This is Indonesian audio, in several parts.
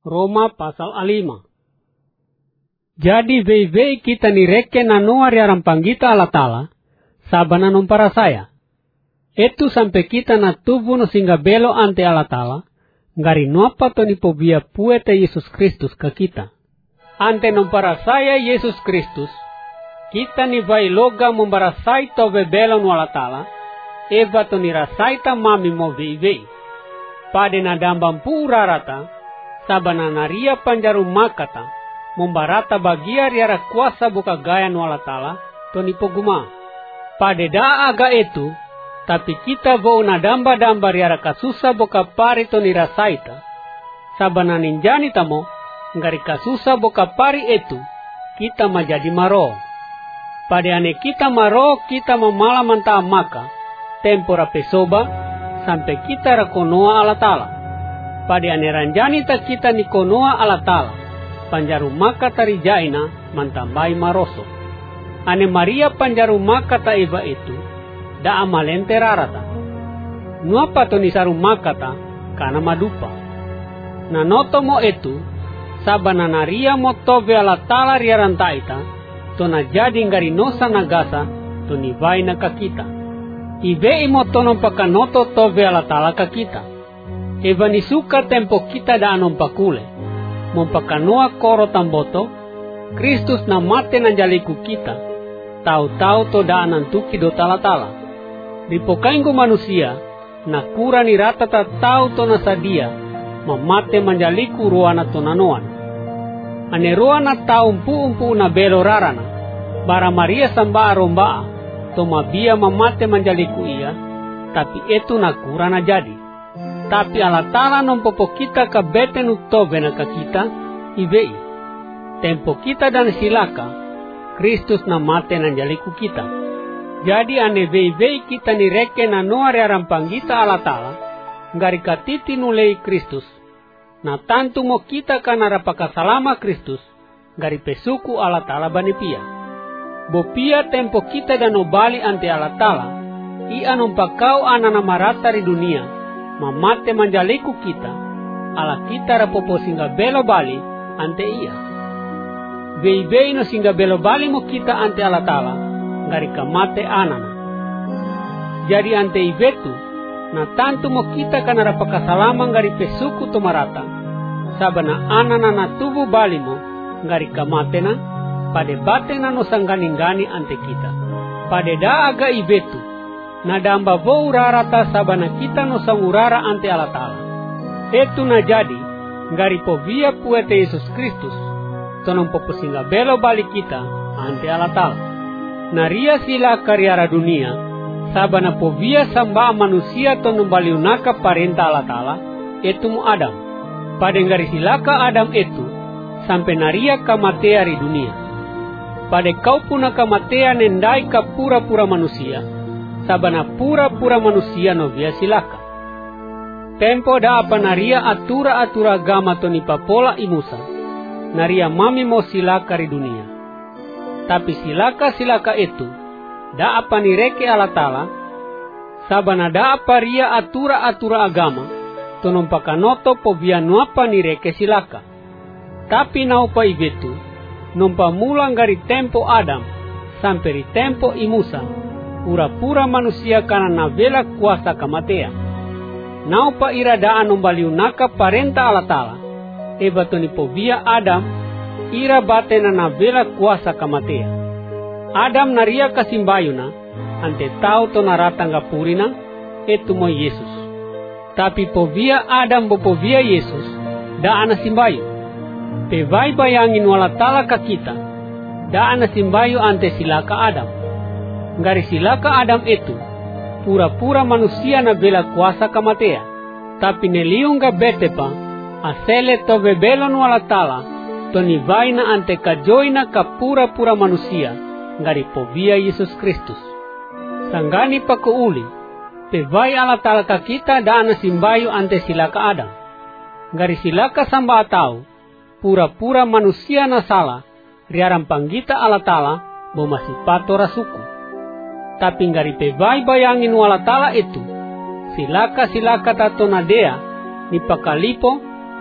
Roma pasal 5. Jadi vei kita nireke na noa riaran panggita ala tala, sabana numpara saya. Itu sampai kita na tubuh no singga belo ante ala tala, ngari nuapa to ni pobia puete Yesus Kristus ke kita. Ante numpara saya Yesus Kristus, kita ni vai loga membarasai to bebelo no ala tala, eva to nirasai ta mami mo vei. Pade na dambam pura rata, sabana naria panjaru makata, membarata bagia riara kuasa buka gaya no ala tala, to ni poguma. Pade da aga itu, tapi kita vou na damba riara kasusa boka pari to nirasaita. Sabana ninjani tamo, ngari kasusa boka pari itu, kita majadi maro. Pada ane kita maro, kita memala manta maka, tempora pesoba, sampai kita rakonoa ala tala. Pada ane ranjani ta kita nikonoa ala tala, panjaru maka tarijaina mantambai maroso. Ane Maria panjaru maka ta eva itu, da amalente rarata. Nuapa to nisaru makata kana madupa. Na noto mo itu sabana naria mo tove ala tala riaran taita to na jadi ngari nosa nagasa to ni vai na kakita. Ive imo to nompaka noto tove ala tala kakita. Eva ni suka tempo kita da anompakule. Mompaka noa koro tamboto Kristus na mate na jaliku kita. Tahu-tahu to da anantuki do tala-tala. Ripokainggo manusia, na kura ni rata ta tau to na sadia, mamate manjaliku ruana to nanoan. Ane ruana tau umpu na belo rarana, bara Maria samba arombaa, to mabia mamate manjaliku ia, tapi itu na kura na jadi. Tapi ala tala nompopo kita ka beten utobe na ka kita, ibei. Tempo kita dan silaka, Kristus na mate nanjaliku kita. Jadi ane vei kita nireke na noa riaran panggita ala tala, ngari katiti nulei Kristus. Na tantu mo kita kana rapaka salama Kristus, ngari pesuku ala tala banipia. Bopia tempo kita dan obali ante ala tala, ia nompakau anana marata ri dunia, mamate manjaliku kita, ala kita rapopo singa belo bali ante ia. Vei no singa belo bali mo kita ante ala tala, ngari kamate anana. Jadi ante ibetu, na tantu mo kita kana rapaka salama ngari pesuku to marata, sabana anana na tubu bali mo, ngari kamate na, pade bate na no sangganingani ante kita. Pade da aga ibetu, na damba vou rarata sabana kita no sangurara ante ala tala. Etu na jadi, ngari povia puete Yesus Kristus, tonon poposinga belo bali kita ante ala tala. Naria sila karyara dunia, sabana povia samba manusia tonon baliunaka parenta ala tala, etu mu Adam. Pada ngari silaka Adam itu, sampai naria kamatea ri dunia. Pada kau puna kamatea nendai ka pura-pura manusia, sabana pura-pura manusia no via silaka. Tempo da apa naria atura-atura agama toni papola imusa, naria mami mo silaka ri dunia. Tapi silaka itu, da apa nireke ala tala, sabana da apa ria atura-atura agama, tonompaka noto povia nuapa nireke silaka. Tapi naupa ibetu, nompa mulang dari tempo Adam, sampai ri tempo imusa, pura-pura manusia kana navela kuasa kamatea. Naupa iradaan nombaliunaka parenta ala tala, eba toni povia Adam, ira batena navela kuasa kamatea. Adam naria kasimbayuna, ante tau to naratanga purina, etu mo Yesus. Tapi povia Adam bo povia Yesus, da ana simbayu. Pevai bayangin wala tala ka kita, da ana simbayu ante silaka Adam. Ngari silaka Adam itu, pura-pura manusia na bela kuasa kamatea. Tapi neliung ga bete pa, asele to bebelon wala tala, to ni vaina ante kajoina ka pura-pura manusia, ngari povia Yesus Kristus. Sanggani pa ko uli, pevai ala tala ka kita da ana simbayu ante silaka Adam. Ngari silaka samba atau, pura-pura manusia na sala, riaran panggita ala tala, bo masipato rasuku. Tapi ngari pevai bayangin wala tala itu, silaka tato nadea, ni pakalipo,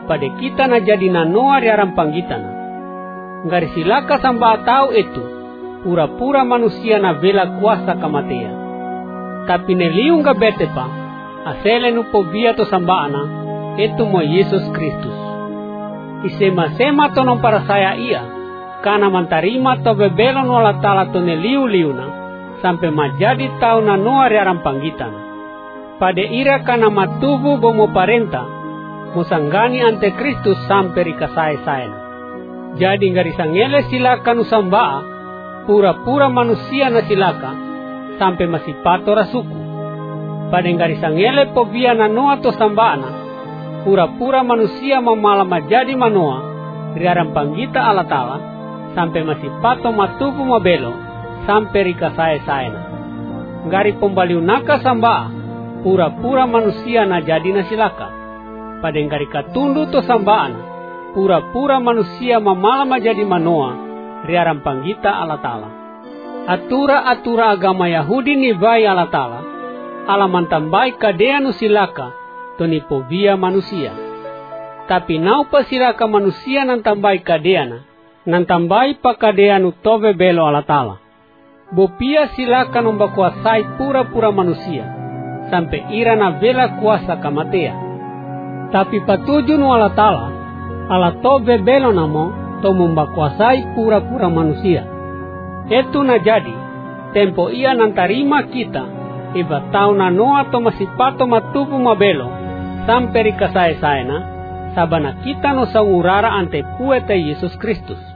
pada kita na jadi na noa riaran panggitana. Ngari silaka samba tahu itu, pura-pura manusia na vela kuasa kamatea. Tapi neliung ga bete pa, asele nu povia to sambaana, itu mo Yesus Kristus. Isema-sema to non para saya ia, kana mantarima to bebelon wala tala to neliu-liuna, sampai majadi tau na noa riaran panggitana. Pada ira kana matubu bomo parenta, musanggani ante Kristus sampai rikasai-saena. Jadi ngari sangele silaka nu sambaa, pura-pura manusia na silaka, sampai masih pato rasuku. Pada ngari sangele povia na noa to sambaana, pura-pura manusia mamala majadi manoa, riaran panggita ala tala, sampai masih pato matubu mabelo, sampai rikasai-saena. Ngari pombaliunaka sambaa, pura-pura manusia na jadi na silaka. Pada ngari katundu to sambaana, pura-pura manusia mamala majadi manoa, riaran panggita ala tala. Atura-atura agama Yahudi ni vai ala tala, ala mantambai kadea nu silaka, to ni povia manusia. Tapi nau pa silaka manusia nan tambai kadeana, nan tambai pa kadea nu tove belo ala tala. Bopia silaka nomba kuasai pura-pura manusia, sampai ira na vela kuasa kamatea. Tapi patuju nu ala tala, ala tove belo namo, to momba kuasai pura-pura manusia. Itu na jadi, tempo ia nantarima kita, iba tau na noa to masipato matubu mabelo, sampai rikasai saena, sabana kita no sangurara ante puete Yesus Kristus.